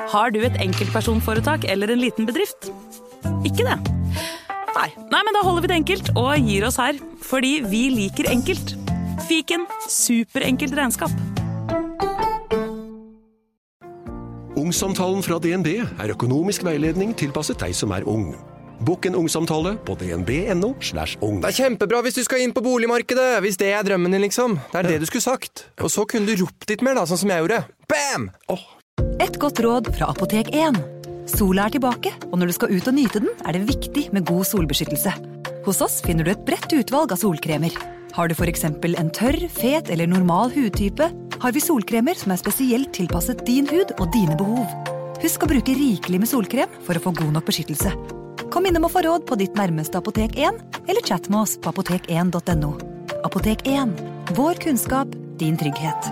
Har du et enkeltpersonforetak eller en liten bedrift? Ikke det? Nei, men da holder vi det enkelt og gir oss her, fordi vi liker enkelt. Fiken, superenkelt regnskap. Ungsamtalen fra DNB økonomisk veiledning tilpasset deg som ung. Bokk en ungsamtale på dnb.no/ung. Det kjempebra hvis du skal inn på boligmarkedet, hvis det drømmen din liksom. Det det du skulle sagt. Og så kunne du ropt litt mer da, sånn som jeg gjorde. Bam! Et godt råd fra Apotek 1. Sola tilbake, og når du skal ut og nyte den, det viktig med god solbeskyttelse. Hos oss finner du et bredt utvalg av solkremer. Har du for eksempel en tørr, fet eller normal hudtype, har vi solkremer som spesielt tilpasset din hud og dine behov. Husk å bruke rikelig med solkrem for å få god nok beskyttelse. Kom innom og få råd på ditt nærmeste Apotek 1, eller chat med oss på apotek1.no. Apotek 1. Vår kunnskap, din trygghet.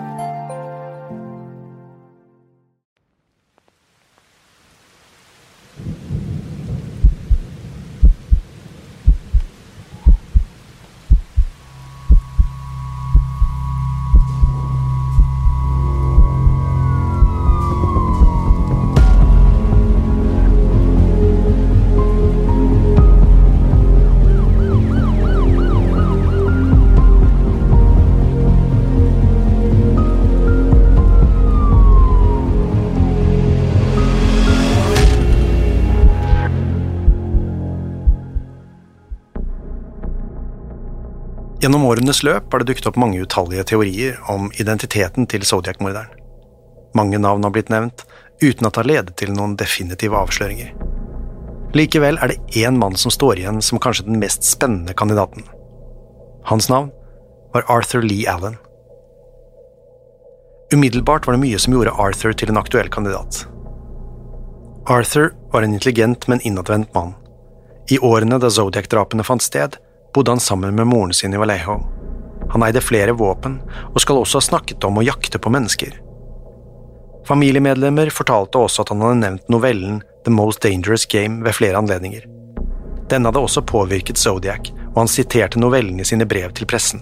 Gjennom årenes løp har det dukket opp mange utallige teorier om identiteten til Zodiac-morderen. Mange navn har blitt nevnt, uten at det har ledet til noen definitive avsløringer. Likevel det en mann som står igjen som kanskje den mest spennende kandidaten. Hans navn var Arthur Lee Allen. Umiddelbart var det mye som gjorde Arthur til en aktuell kandidat. Arthur var en intelligent, men innadvendt mann. I årene da Zodiac-drapene fant sted, bodde han sammen med moren sin i Vallejo. Han eide flere våpen, og skal også ha snakket om å jakte på mennesker. Familiemedlemmer fortalte også at han hadde nevnt novellen The Most Dangerous Game ved flere anledninger. Denne hadde også påvirket Zodiac, og han siterte novellen i sine brev til pressen.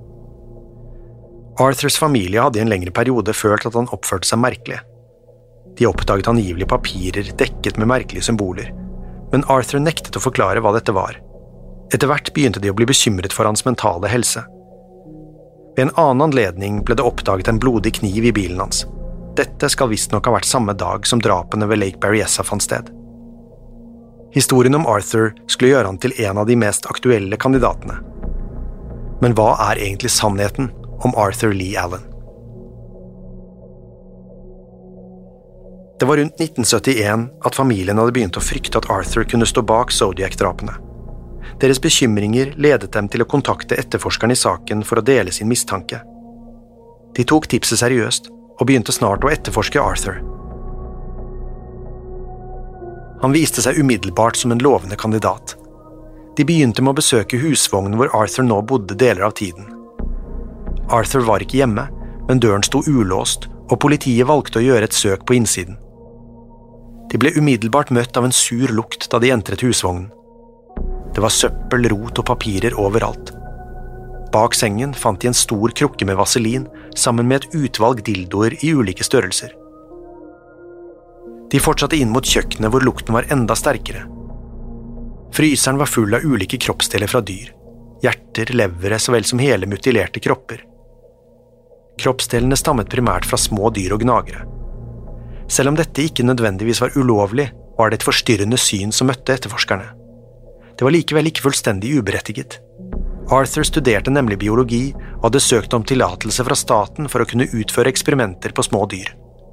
Arthurs familie hadde i en lengre periode følt at han oppførte seg merkelig. De oppdaget angivelig papirer dekket med merkelige symboler, men Arthur nektet å forklare hva dette var. Etter hvert begynte de å bli bekymret for hans mentale helse. Ved en annen anledning ble det oppdaget en blodig kniv i bilen hans. Dette skal visstnok ha vært samme dag som drapene ved Lake Berryessa fant sted. Historien om Arthur skulle gjøre han til en av de mest aktuelle kandidatene. Men hva egentlig sannheten om Arthur Lee Allen? Det var rundt 1971 at familien hadde begynt å frykte at Arthur kunne stå bak Zodiac-drapene. Deres bekymringer ledet dem til å kontakte etterforskeren i saken for å dele sin mistanke. De tok tipset seriøst og begynte snart å etterforske Arthur. Han viste seg umiddelbart som en lovende kandidat. De begynte med å besøke husvognen hvor Arthur nå bodde deler av tiden. Arthur var ikke hjemme, men døren sto ulåst, og politiet valgte å gjøre et søk på innsiden. De ble umiddelbart møtt av en sur lukt da de entret husvognen. Det var søppel, rot og papirer overalt. Bak sengen fant de en stor krukke med vaselin, sammen med et utvalg dildoer i ulike størrelser. De fortsatte inn mot kjøkkenet hvor lukten var enda sterkere. Fryseren var full av ulike kroppsdeler fra dyr. Hjerter, levere, så vel som hele mutilerte kropper. Kroppsdelene stammet primært fra små dyr og gnagere. Selv om dette ikke nødvendigvis var ulovlig, var det et forstyrrende syn som møtte etterforskerne. Det var likevel ikke fullstendig uberettiget. Arthur studerte nemlig biologi og hadde søkt om tillatelse fra staten for å kunne utføre eksperimenter på små dyr.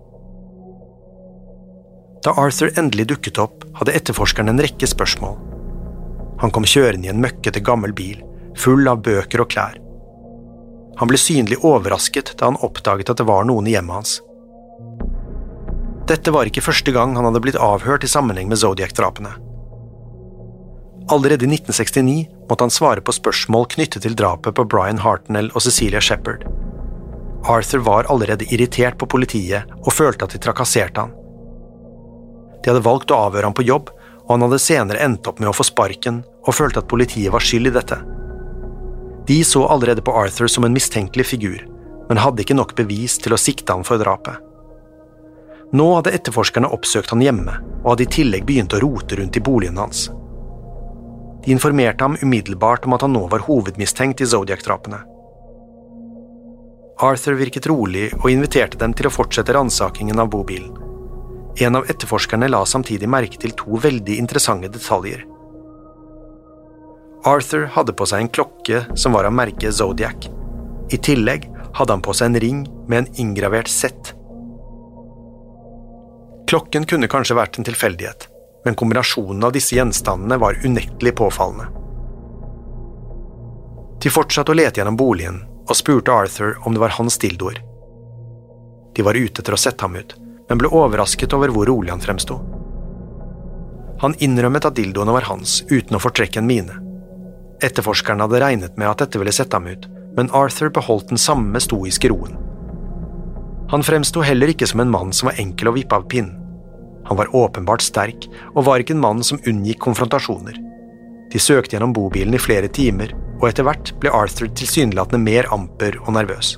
Da Arthur endelig dukket opp, hadde etterforskeren en rekke spørsmål. Han kom kjørende i en møkkete gammel bil, full av bøker og klær. Han ble synlig overrasket da han oppdaget at det var noen i hjemmet hans. Dette var ikke første gang han hadde blitt avhørt i sammenheng med Zodiac-drapene. Allerede i 1969 måtte han svare på spørsmål knyttet til drapet på Brian Hartnell og Cecilia Shepard. Arthur var allerede irritert på politiet og følte at de trakasserte han. De hadde valgt å avhøre ham på jobb, og han hadde senere endt opp med å få sparken og følte at politiet var skyld i dette. De så allerede på Arthur som en mistenkelig figur, men hadde ikke nok bevis til å sikte ham for drapet. Nå hadde etterforskerne oppsøkt han hjemme, og hadde i tillegg begynt å rote rundt i boligen hans. De informerte ham umiddelbart om at han nå var hovedmistenkt i Zodiac-drapene. Arthur virket rolig og inviterte dem til å fortsette ransakingen av bobilen. En av etterforskerne la samtidig merke til 2 veldig interessante detaljer. Arthur hadde på seg en klokke som var av merket Zodiac. I tillegg hadde han på seg en ring med en inngravert Z. Klokken kunne kanskje vært en tilfeldighet, men kombinasjonen av disse gjenstandene var unektelig påfallende. De fortsatte å lete gjennom boligen og spurte Arthur om det var hans dildoer. De var ute etter å sette ham ut, men ble overrasket over hvor rolig han fremstod. Han innrømmet at dildoene var hans, uten å fortrekke en mine. Etterforskerne hadde regnet med at dette ville sette ham ut, men Arthur beholdt den samme stoiske roen. Han fremstod heller ikke som en mann som var enkel å vippe av pinnen. Han var åpenbart sterk, og var ikke en mann som unngikk konfrontasjoner. De søkte gjennom bobilen i flere timer, og etter hvert ble Arthur tilsynelatende mer amper og nervøs.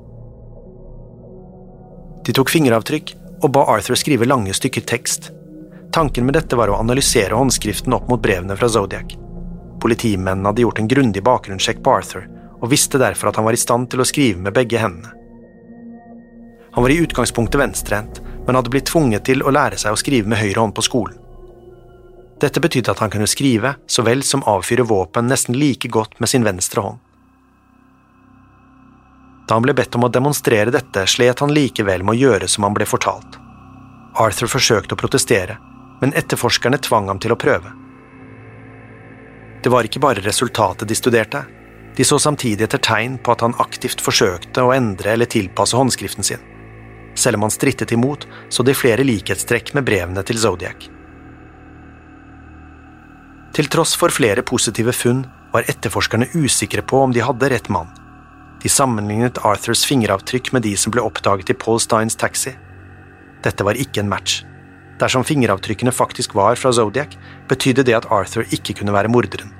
De tok fingeravtrykk og ba Arthur skrive lange stykker tekst. Tanken med dette var å analysere håndskriften opp mot brevene fra Zodiac. Politimennene hadde gjort en grundig bakgrunnssjekk på Arthur, og visste derfor at han var i stand til å skrive med begge hendene. Han var i utgangspunktet venstrehendt, men hadde blitt tvunget til å lære seg å skrive med høyre hånd på skolen. Dette betydde at han kunne skrive, så vel som avfyre våpen nesten like godt med sin venstre hånd. Da han ble bedt om å demonstrere dette, slet han likevel med å gjøre som han ble fortalt. Arthur forsøkte å protestere, men etterforskerne tvang ham til å prøve. Det var ikke bare resultatet de studerte. De så samtidig etter tegn på at han aktivt forsøkte å endre eller tilpasse håndskriften sin. Selv om han strittet imot, så de flere likhetstrekk med brevene til Zodiac. Til tross for flere positive funn var etterforskerne usikre på om de hadde rett mann. De sammenlignet Arthurs fingeravtrykk med de som ble oppdaget i Paul Steins taxi. Dette var ikke en match. Dersom fingeravtrykkene faktisk var fra Zodiac, betydde det at Arthur ikke kunne være morderen.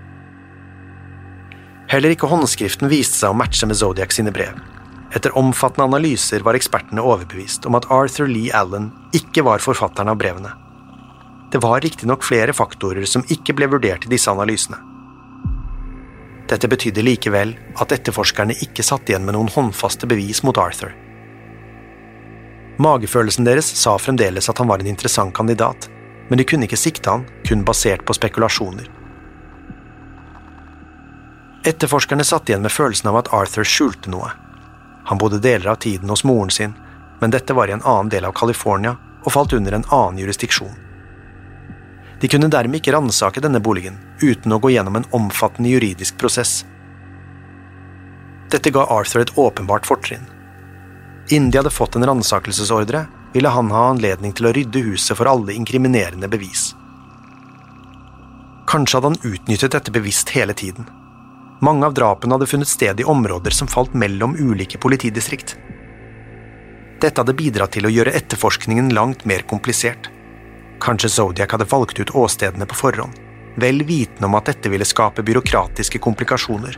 Heller ikke håndskriften viste seg å matche med Zodiac sine brev. Etter omfattende analyser var ekspertene overbevist om at Arthur Lee Allen ikke var forfatteren av brevene. Det var riktignok flere faktorer som ikke ble vurdert i disse analysene. Dette betydde likevel at etterforskerne ikke satt igjen med noen håndfaste bevis mot Arthur. Magefølelsen deres sa fremdeles at han var en interessant kandidat, men de kunne ikke sikte han, kun basert på spekulasjoner. Etterforskerne satt igjen med følelsen av at Arthur skjulte noe. Han bodde deler av tiden hos moren sin, men dette var i en annen del av California og falt under en annen jurisdiksjon. De kunne dermed ikke ransake denne boligen uten å gå gjennom en omfattende juridisk prosess. Dette ga Arthur et åpenbart fortrinn. Innen de hadde fått en ransakelsesordre, ville han ha anledning til å rydde huset for alle inkriminerende bevis. Kanskje hadde han utnyttet dette bevisst hele tiden. Mange av drapene hadde funnet sted i områder som falt mellom ulike politidistrikt. Dette hadde bidratt til å gjøre etterforskningen langt mer komplisert. Kanskje Zodiac hadde valgt ut åstedene på forhånd, vel vitende om at dette ville skape byråkratiske komplikasjoner.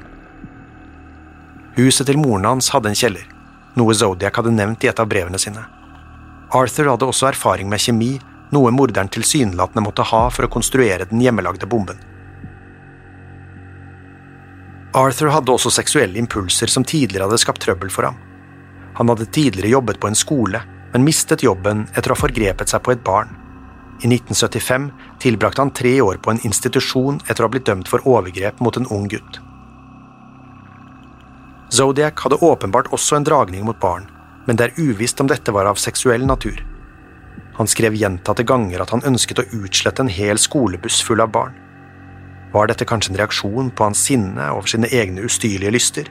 Huset til moren hans hadde en kjeller, noe Zodiac hadde nevnt i et av brevene sine. Arthur hadde også erfaring med kjemi, noe morderen tilsynelatende måtte ha for å konstruere den hjemmelagde bomben. Arthur hadde også seksuelle impulser som tidligere hadde skapt trøbbel for ham. Han hadde tidligere jobbet på en skole, men mistet jobben etter å ha forgrepet seg på et barn. I 1975 tilbrakte han 3 år på en institusjon etter å ha blitt dømt for overgrep mot en ung gutt. Zodiac hadde åpenbart også en dragning mot barn, men det er uvisst om dette var av seksuell natur. Han skrev gjentatte ganger at han ønsket å utslette en hel skolebuss full av barn. Var dette kanskje en reaksjon på hans sinne over sine egne ustyrlige lyster?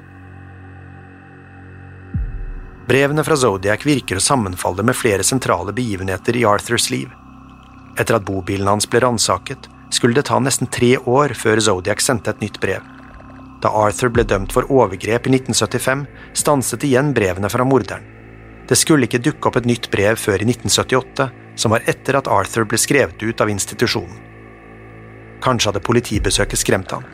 Brevene fra Zodiac virker å sammenfalle med flere sentrale begivenheter i Arthurs liv. Etter at bobilen hans ble ransaket, skulle det ta nesten 3 år før Zodiac sendte et nytt brev. Da Arthur ble dømt for overgrep i 1975, stanset igjen brevene fra morderen. Det skulle ikke dukke opp et nytt brev før i 1978, som var etter at Arthur ble skrevet ut av institusjonen. Kanskje hadde politibesøket skremt han.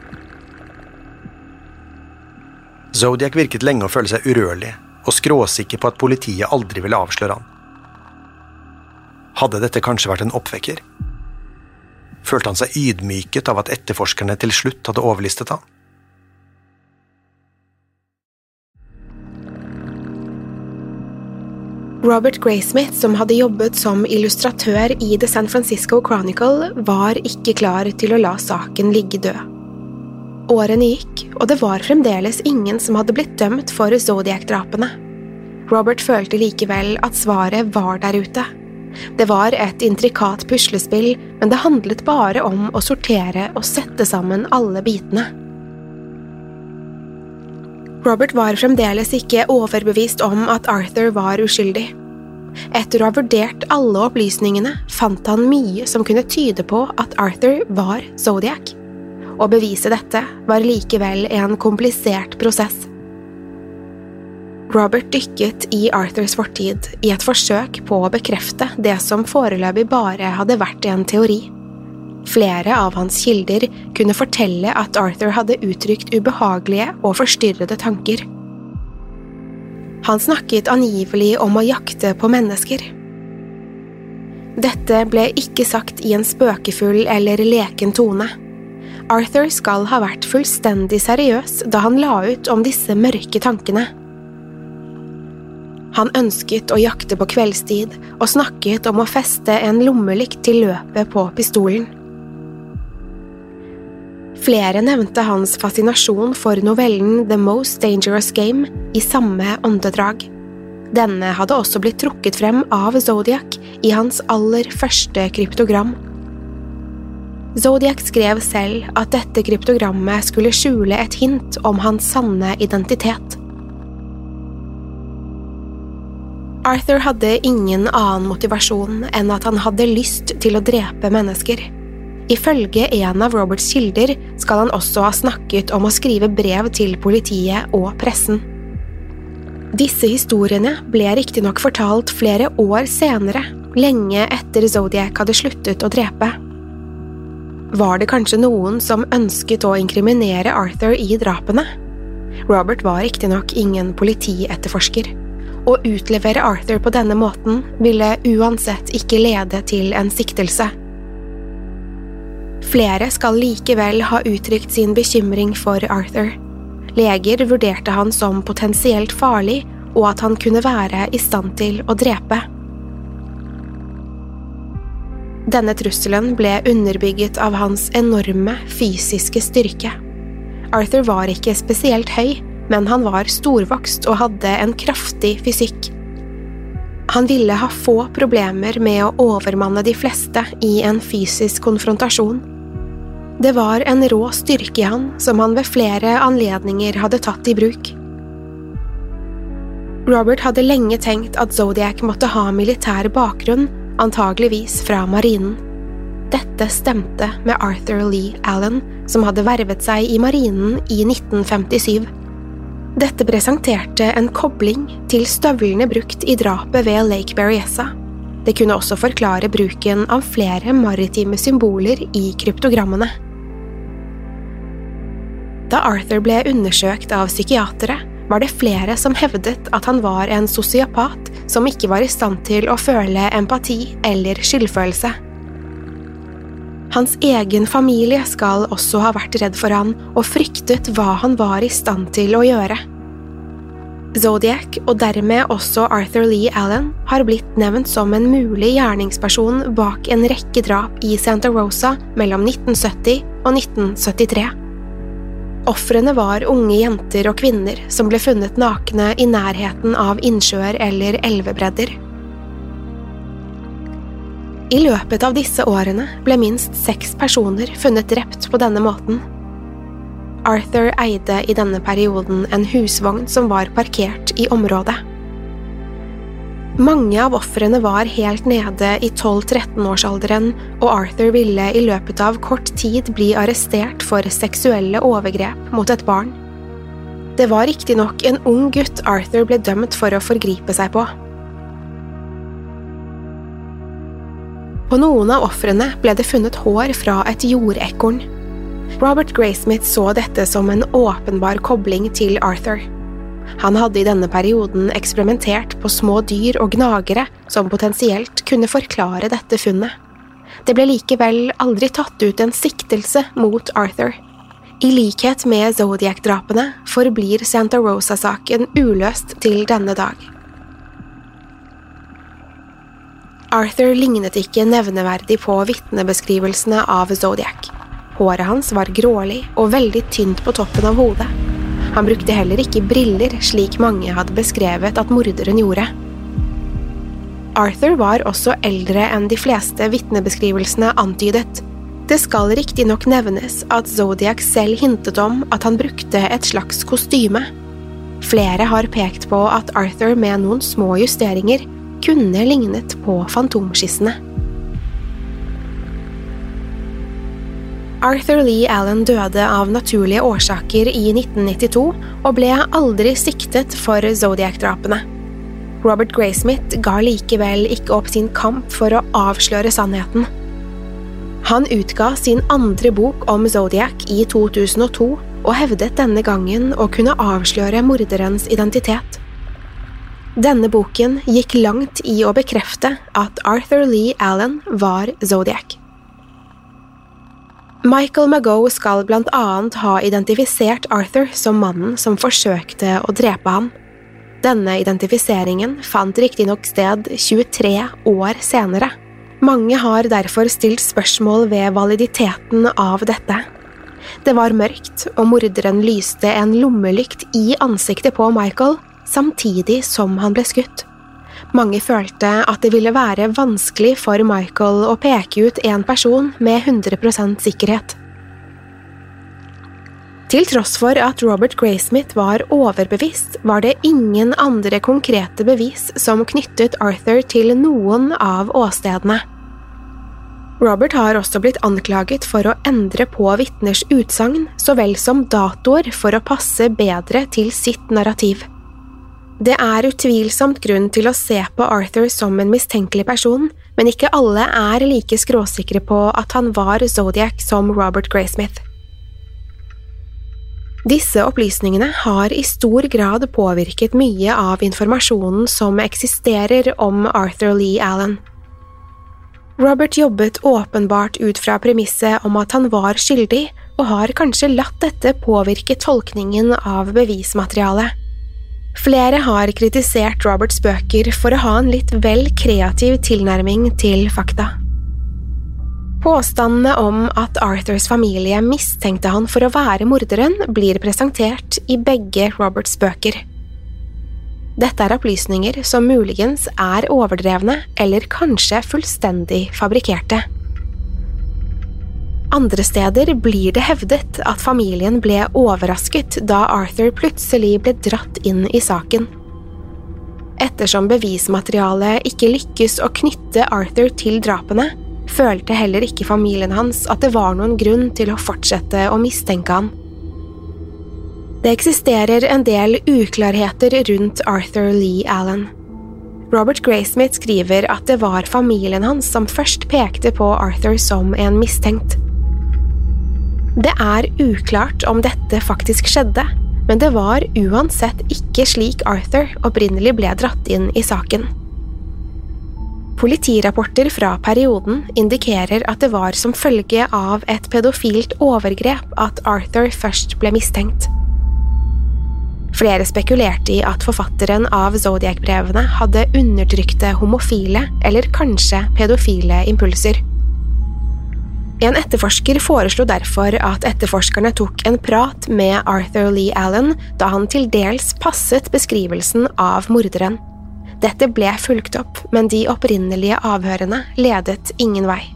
Zodiac virket lenge å føle seg urørlig, og skråsikker på at politiet aldri ville avsløre han. Hadde dette kanskje vært en oppvekker? Følte han seg ydmyket av at etterforskerne til slutt hadde overlistet han? Robert Graysmith, som hadde jobbet som illustratør i The San Francisco Chronicle, var ikke klar til å la saken ligge død. Årene gikk, og det var fremdeles ingen som hadde blitt dømt for Zodiac-drapene. Robert følte likevel at svaret var der ute. Det var et intrikat puslespill, men det handlet bare om å sortere og sette sammen alle bitene. Robert var fremdeles ikke overbevist om at Arthur var uskyldig. Etter å ha vurdert alle opplysningene fant han mye som kunne tyde på at Arthur var Zodiac. Å bevise dette var likevel en komplisert prosess. Robert dykket i Arthurs fortid i et forsøk på å bekrefte det som foreløpig bare hadde vært en teori. Flere av hans kilder kunne fortelle at Arthur hadde uttrykt ubehagelige og forstyrrede tanker. Han snakket angivelig om å jakte på mennesker. Dette ble ikke sagt i en spøkefull eller leken tone. Arthur skal ha vært fullstendig seriøs da han la ut om disse mørke tankene. Han ønsket å jakte på kveldstid og snakket om å feste en lommelykt til løpet på pistolen. Flere nevnte hans fascinasjon for novellen The Most Dangerous Game i samme åndedrag. Denne hadde også blitt trukket frem av Zodiac i hans aller første kryptogram. Zodiac skrev selv at dette kryptogrammet skulle skjule et hint om hans sanne identitet. Arthur hadde ingen annen motivasjon enn at han hadde lyst til å drepe mennesker. Ifølge en av Roberts kilder skal han også ha snakket om å skrive brev til politiet og pressen. Disse historiene ble riktignok fortalt flere år senere, lenge etter Zodiac hadde sluttet å drepe. Var det kanskje noen som ønsket å inkriminere Arthur i drapene? Robert var riktignok ingen politietterforsker. Å utlevere Arthur på denne måten ville uansett ikke lede til en siktelse. Flere skal likevel ha uttrykt sin bekymring for Arthur. Leger vurderte han som potensielt farlig, og at han kunne være i stand til å drepe. Denne trusselen ble underbygget av hans enorme fysiske styrke. Arthur var ikke spesielt høy, men han var storvokst og hadde en kraftig fysikk. Han ville ha få problemer med å overmanne de fleste i en fysisk konfrontasjon. Det var en rå styrke i han som han ved flere anledninger hadde tatt i bruk. Robert hadde lenge tenkt at Zodiac måtte ha militær bakgrunn, antageligvis fra marinen. Dette stemte med Arthur Lee Allen, som hadde vervet seg i marinen i 1957. Dette presenterte en kobling til støvlene brukt i drapet ved Lake Berryessa. Det kunne også forklare bruken av flere maritime symboler i kryptogrammene. Da Arthur ble undersøkt av psykiatere, var det flere som hevdet at han var en sosiopat som ikke var i stand til å føle empati eller skyldfølelse. Hans egen familie skal også ha vært redd for han og fryktet hva han var i stand til å gjøre. Zodiac, og dermed også Arthur Lee Allen, har blitt nevnt som en mulig gjerningsperson bak en rekke drap i Santa Rosa mellom 1970 og 1973. Ofrene var unge jenter og kvinner som ble funnet nakne i nærheten av innsjøer eller elvebredder. I løpet av disse årene ble minst 6 personer funnet drept på denne måten. Arthur eide i denne perioden en husvogn som var parkert i området. Mange av ofrene var helt nede i 12-13-årsalderen, og Arthur ville i løpet av kort tid bli arrestert for seksuelle overgrep mot et barn. Det var riktignok en ung gutt Arthur ble dømt for å forgripe seg på. På noen av ofrene ble det funnet hår fra et jordekorn. Robert Graysmith så dette som en åpenbar kobling til Arthur. Han hadde i denne perioden eksperimentert på små dyr og gnagere som potensielt kunne forklare dette funnet. Det ble likevel aldri tatt ut en siktelse mot Arthur. I likhet med Zodiac-drapene forblir Santa Rosa-saken uløst til denne dag. Arthur lignet ikke nevneverdig på vitnebeskrivelsene av Zodiac. Håret hans var grålig og veldig tynt på toppen av hodet. Han brukte heller ikke briller slik mange hadde beskrevet at morderen gjorde. Arthur var også eldre enn de fleste vitnebeskrivelsene antydet. Det skal riktig nok nevnes at Zodiac selv hintet om at han brukte et slags kostyme. Flere har pekt på at Arthur med noen små justeringer kunne lignet på fantomskissene. Arthur Lee Allen døde av naturlige årsaker i 1992 og ble aldri siktet for Zodiac-drapene. Robert Graysmith ga likevel ikke opp sin kamp for å avsløre sannheten. Han utga sin andre bok om Zodiac i 2002 og hevdet denne gangen å kunne avsløre morderens identitet. Denne boken gikk langt i å bekrefte at Arthur Lee Allen var Zodiac. Michael Magoe skal blant annet ha identifisert Arthur som mannen som forsøkte å drepe ham. Denne identifiseringen fant riktig nok sted 23 år senere. Mange har derfor stilt spørsmål ved validiteten av dette. Det var mørkt, og morderen lyste en lommelykt i ansiktet på Michael, samtidig som han ble skutt. Mange følte at det ville være vanskelig for Michael å peke ut en person med 100% sikkerhet. Til tross for at Robert Graysmith var overbevist, var det ingen andre konkrete bevis som knyttet Arthur til noen av åstedene. Robert har også blitt anklaget for å endre på vitners utsagn, så vel som datoer for å passe bedre til sitt narrativ. Det er utvilsomt grunn til å se på Arthur som en mistenkelig person, men ikke alle er like skråsikre på at han var Zodiac som Robert Graysmith. Disse opplysningene har i stor grad påvirket mye av informasjonen som eksisterer om Arthur Lee Allen. Robert jobbet åpenbart ut fra premisset om at han var skyldig, og har kanskje latt dette påvirke tolkningen av bevismaterialet. Flere har kritisert Roberts bøker for å ha en litt vel kreativ tilnærming til fakta. Påstandene om at Arthurs familie mistenkte han for å være morderen blir presentert i begge Roberts bøker. Dette er opplysninger som muligens er overdrevne eller kanskje fullstendig fabrikerte. Andre steder blir det hevdet at familien ble overrasket da Arthur plutselig ble dratt inn i saken. Ettersom bevismaterialet ikke lykkes å knytte Arthur til drapene, følte heller ikke familien hans at det var noen grunn til å fortsette å mistenke han. Det eksisterer en del uklarheter rundt Arthur Lee Allen. Robert Graysmith skriver at det var familien hans som først pekte på Arthur som en mistenkt. Det er uklart om dette faktisk skjedde, men det var uansett ikke slik Arthur opprinnelig ble dratt inn i saken. Politirapporter fra perioden indikerer at det var som følge av et pedofilt overgrep at Arthur først ble mistenkt. Flere spekulerte i at forfatteren av Zodiac-brevene hadde undertrykte homofile eller kanskje pedofile impulser. En etterforsker foreslo derfor at etterforskerne tok en prat med Arthur Lee Allen da han til dels passet beskrivelsen av morderen. Dette ble fulgt opp, men de opprinnelige avhørene ledet ingen vei.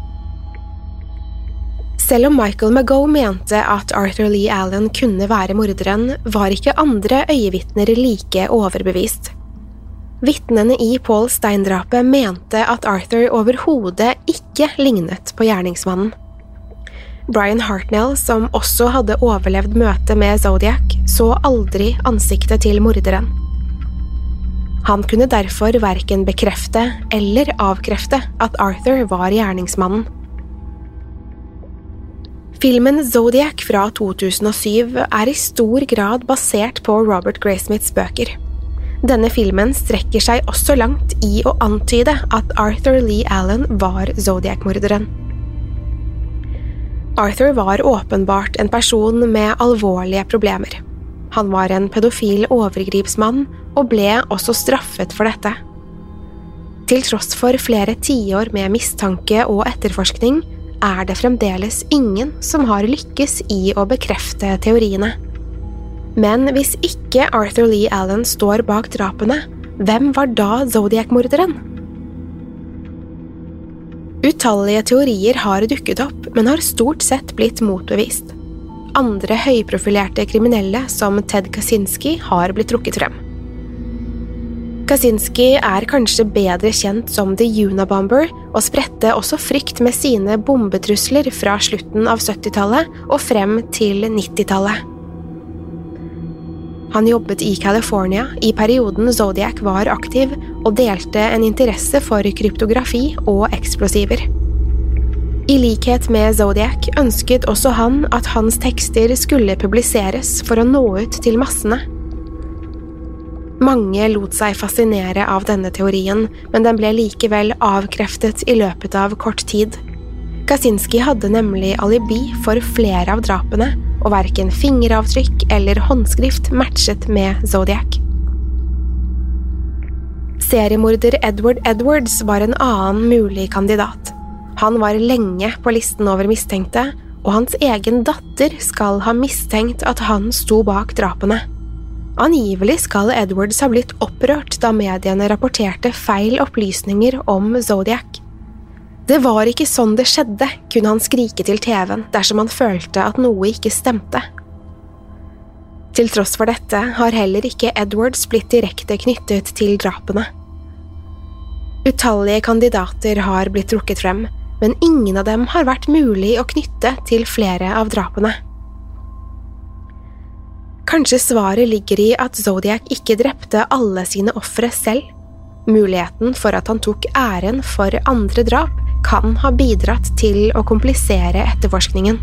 Selv om Michael Magoe mente at Arthur Lee Allen kunne være morderen, var ikke andre øyevitner like overbevist. Vitnene i Paul Stein-drapet mente at Arthur overhodet ikke lignet på gjerningsmannen. Brian Hartnell, som også hadde overlevd møtet med Zodiac, så aldri ansiktet til morderen. Han kunne derfor hverken bekrefte eller avkrefte at Arthur var gjerningsmannen. Filmen Zodiac fra 2007 I stor grad basert på Robert Graysmiths bøker. Denne filmen strekker seg også langt I å antyde at Arthur Lee Allen var Zodiac-morderen. Arthur var åpenbart en person med alvorlige problemer. Han var en pedofil overgripsmann og ble også straffet for dette. Til tross for flere tiår med mistanke og etterforskning, det fremdeles ingen som har lykkes I å bekrefte teoriene. Men hvis ikke Arthur Lee Allen står bak drapene, hvem var da Zodiac-morderen? Utallige teorier har dukket opp, men har stort sett blitt motbevist. Andre høyprofilerte kriminelle som Ted Kaczynski har blitt trukket frem. Kaczynski kanskje bedre kjent som The Unabomber og spredte også frykt med sine bombetrusler fra slutten av 70-tallet og frem til 90-tallet. Han jobbet I California I perioden Zodiac var aktiv og delte en interesse for kryptografi og eksplosiver. I likhet med Zodiac ønsket også han at hans tekster skulle publiseres for å nå ut til massene. Mange lot seg fascinere av denne teorien, men den ble likevel avkreftet I løpet av kort tid. Kaczynski hadde nemlig alibi for flere av drapene, og hverken fingeravtrykk eller håndskrift matchet med Zodiac. Seriemorder Edward Edwards var en annen mulig kandidat. Han var lenge på listen over mistenkte, og hans egen datter skal ha mistenkt at han sto bak drapene. Angivelig skal Edwards ha blitt opprørt da mediene rapporterte feil opplysninger om Zodiac. Det var ikke sånn det skjedde, kunne han skrike til TV-en dersom han følte at noe ikke stemte. Til tross for dette har heller ikke Edwards blitt direkte knyttet til drapene. Utallige kandidater har blitt trukket frem, men ingen av dem har vært mulig å knytte til flere av drapene. Kanskje svaret ligger I at Zodiac ikke drepte alle sine ofre selv. Muligheten for at han tok æren for andre drap kan ha bidratt til å komplisere etterforskningen.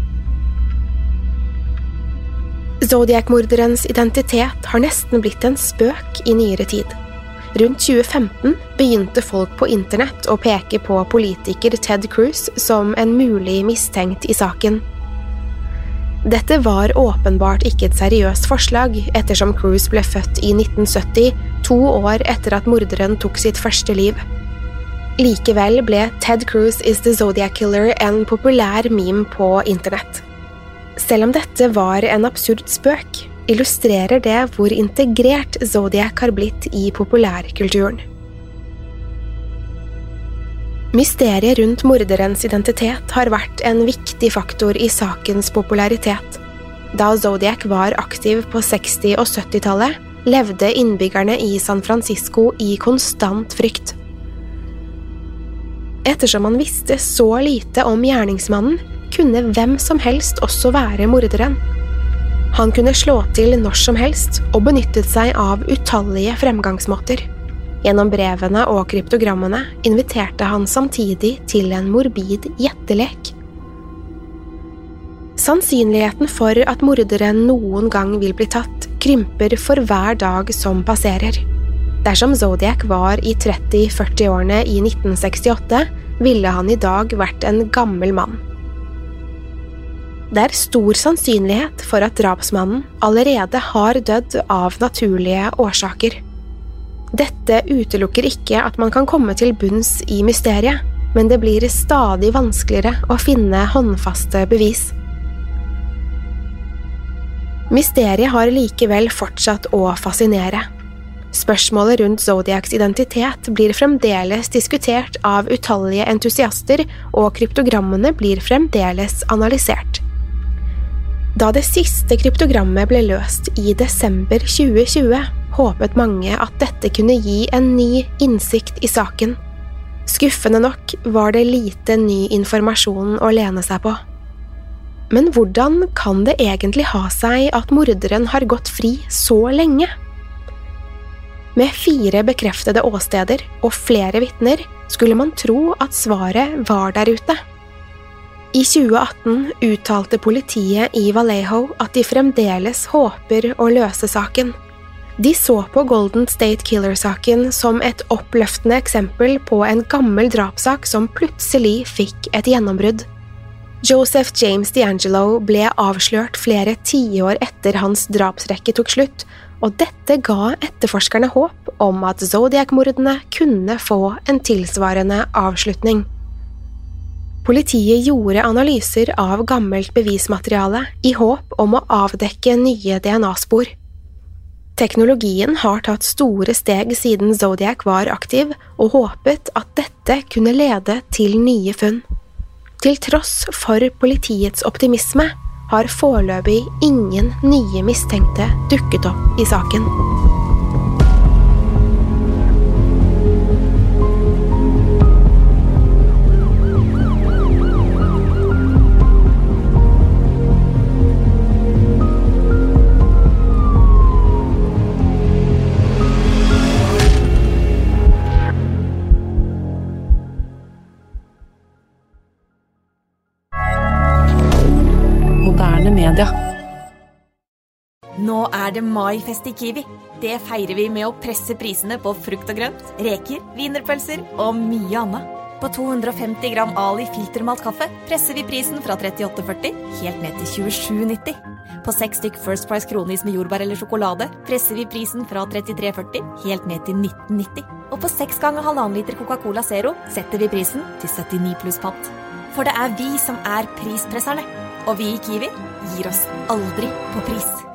Zodiac-morderens identitet har nesten blitt en spøk I nyere tid. Rundt 2015 begynte folk på internett å peke på politiker Ted Cruz som en mulig mistenkt I saken. Dette var åpenbart ikke et seriøst forslag, ettersom Cruz ble født I 1970, 2 år etter at morderen tok sitt første liv. Likevel ble Ted Cruz is the Zodiac Killer en populær meme på internett. Selv om dette var en absurd spøk, illustrerer det hvor integrert Zodiac har blitt I populærkulturen. Mysteriet rundt morderens identitet har vært en viktig faktor I sakens popularitet. Da Zodiac var aktiv på 60- og 70-tallet, levde innbyggerne I San Francisco I konstant frykt. Ettersom man visste så lite om gjerningsmannen, kunne hvem som helst også være morderen. Han kunne slå til når som helst og benyttet seg av utallige fremgangsmåter. Gjennom brevene og kryptogrammene inviterte han samtidig til en morbid gjettelek. Sannsynligheten for at morderen noen gang vil bli tatt, krymper for hver dag som passerer. Dersom Zodiac var I 30-40-årene I 1968, ville han I dag vært en gammel mann. Det stor sannsynlighet for at drapsmannen allerede har dødd av naturlige årsaker. Dette utelukker ikke at man kan komme til bunns I mysteriet, men det blir stadig vanskeligere å finne håndfaste bevis. Mysteriet har likevel fortsatt å fascinere. Spørsmålet rundt Zodiacs identitet blir fremdeles diskutert av utallige entusiaster, og kryptogrammene blir fremdeles analysert. Da det siste kryptogrammet ble løst I desember 2020, håpet mange at dette kunne gi en ny innsikt I saken. Skuffende nok var det lite ny informasjon å lene seg på. Men hvordan kan det egentlig ha seg at morderen har gått fri så lenge? Med 4 bekreftede åsteder og flere vitner skulle man tro at svaret var der ute. I 2018 uttalte politiet i Vallejo at de fremdeles håper å løse saken. De så på Golden State Killer-saken som et oppløftende eksempel på en gammel drapssak som plutselig fikk et gjennombrudd. Joseph James DeAngelo ble avslørt flere tiår etter hans drapsrekke tok slutt, og dette ga etterforskerne håp om at Zodiac-mordene kunne få en tilsvarende avslutning. Politiet gjorde analyser av gammelt bevismateriale i håp om å avdekke nye DNA-spor. Teknologien har tatt store steg siden Zodiac var aktiv, og håpet at dette kunne lede til nye funn. Til tross for politiets optimisme har foreløpig ingen nye mistenkte dukket opp i saken. Media. Nå det maifest i Kiwi. Det feirer vi med å presse prisene på frukt og grønt, reker, wienerpølser og mye annet. På 250 gram Ali filtermalt kaffe presser vi prisen fra 38,40 helt ned til 27,90. På 6 stykk First Price kronis med jordbær eller sjokolade presser vi prisen fra 33,40 helt ned til 19,90. Og på 6 ganger 1,5 liter Coca-Cola Zero setter vi prisen til 79 pluss pant. For det vi som prispresserne. Og vi i Kiwi gir oss aldri på pris.